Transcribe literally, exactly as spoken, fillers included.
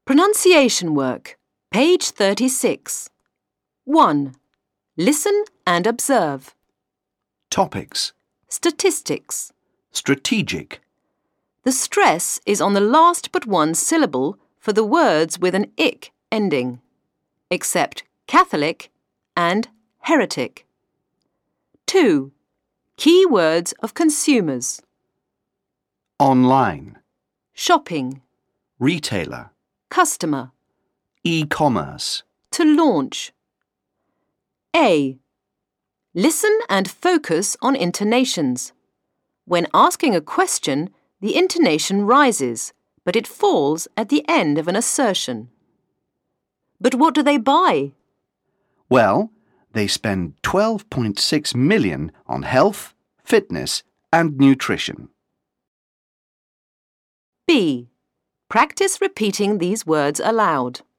Pronunciation work, page thirty-six. one. Listen and observe. Topics. Statistics. Strategic. The stress is on the last but one syllable for the words with an ic ending, except Catholic and heretic. two. Key words of consumers. Online. Shopping. Retailer. Customer. E-commerce. To launch. A. Listen and focus on intonations. When asking a question, the intonation rises, but it falls at the end of an assertion. But what do they buy? Well, they spend twelve point six million on health, fitness and nutrition. B. Practice repeating these words aloud.